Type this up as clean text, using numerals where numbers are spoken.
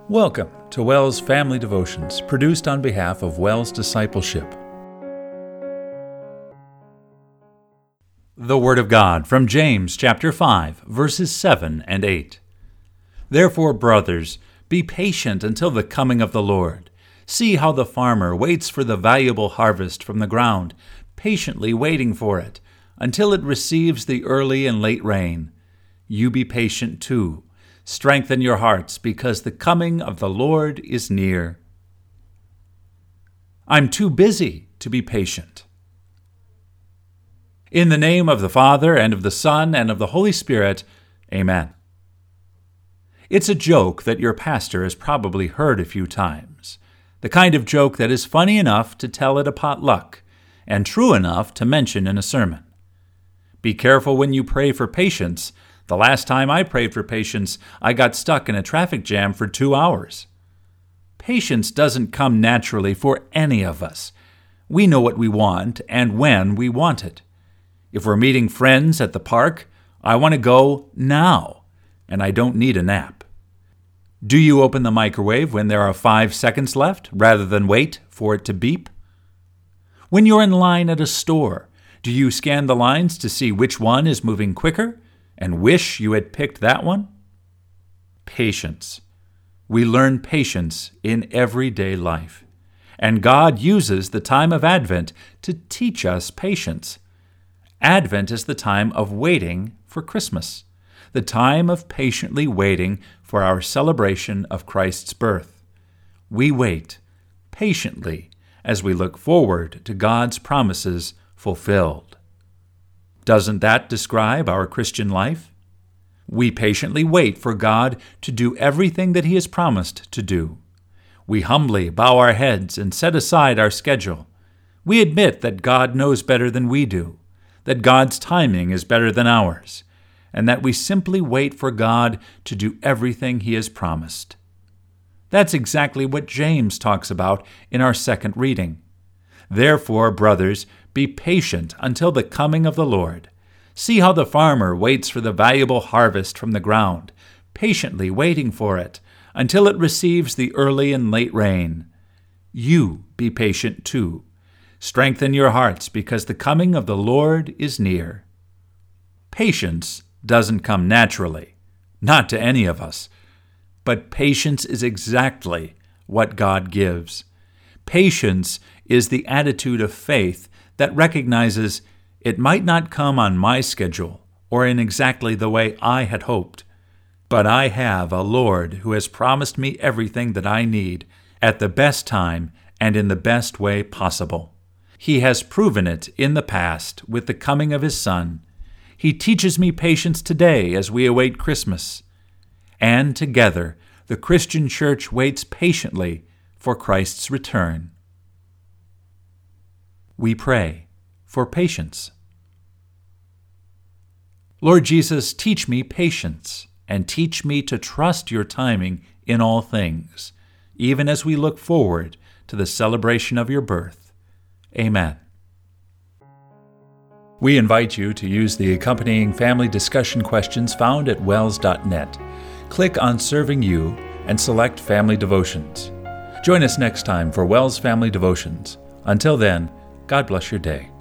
Welcome to WELS Family Devotions, produced on behalf of WELS Discipleship. The Word of God from James chapter 5, verses 7 and 8. Therefore, brothers, be patient until the coming of the Lord. See how the farmer waits for the valuable harvest from the ground, patiently waiting for it, until it receives the early and late rain. You be patient too. Strengthen your hearts, because the coming of the Lord is near. I'm too busy to be patient. In the name of the Father, and of the Son, and of the Holy Spirit, Amen. It's a joke that your pastor has probably heard a few times. The kind of joke that is funny enough to tell at a potluck, and true enough to mention in a sermon. Be careful when you pray for patience. The last time I prayed for patience, I got stuck in a traffic jam for 2 hours. Patience doesn't come naturally for any of us. We know what we want and when we want it. If we're meeting friends at the park, I want to go now, and I don't need a nap. Do you open the microwave when there are 5 seconds left rather than wait for it to beep? When you're in line at a store, do you scan the lines to see which one is moving quicker and wish you had picked that one? Patience. We learn patience in everyday life. And God uses the time of Advent to teach us patience. Advent is the time of waiting for Christmas, the time of patiently waiting for our celebration of Christ's birth. We wait patiently as we look forward to God's promises fulfilled. Doesn't that describe our Christian life? We patiently wait for God to do everything that He has promised to do. We humbly bow our heads and set aside our schedule. We admit that God knows better than we do, that God's timing is better than ours, and that we simply wait for God to do everything He has promised. That's exactly what James talks about in our second reading. Therefore, brothers, be patient until the coming of the Lord. See how the farmer waits for the valuable harvest from the ground, patiently waiting for it, until it receives the early and late rain. You be patient too. Strengthen your hearts, because the coming of the Lord is near. Patience doesn't come naturally, not to any of us. But patience is exactly what God gives. Patience is the attitude of faith that recognizes it might not come on my schedule or in exactly the way I had hoped, but I have a Lord who has promised me everything that I need at the best time and in the best way possible. He has proven it in the past with the coming of His Son. He teaches me patience today as we await Christmas. And together, the Christian church waits patiently for Christ's return. We pray for patience. Lord Jesus, teach me patience, and teach me to trust your timing in all things, even as we look forward to the celebration of your birth. Amen. We invite you to use the accompanying family discussion questions found at wels.net. Click on Serving You and select Family Devotions. Join us next time for WELS Family Devotions. Until then, God bless your day.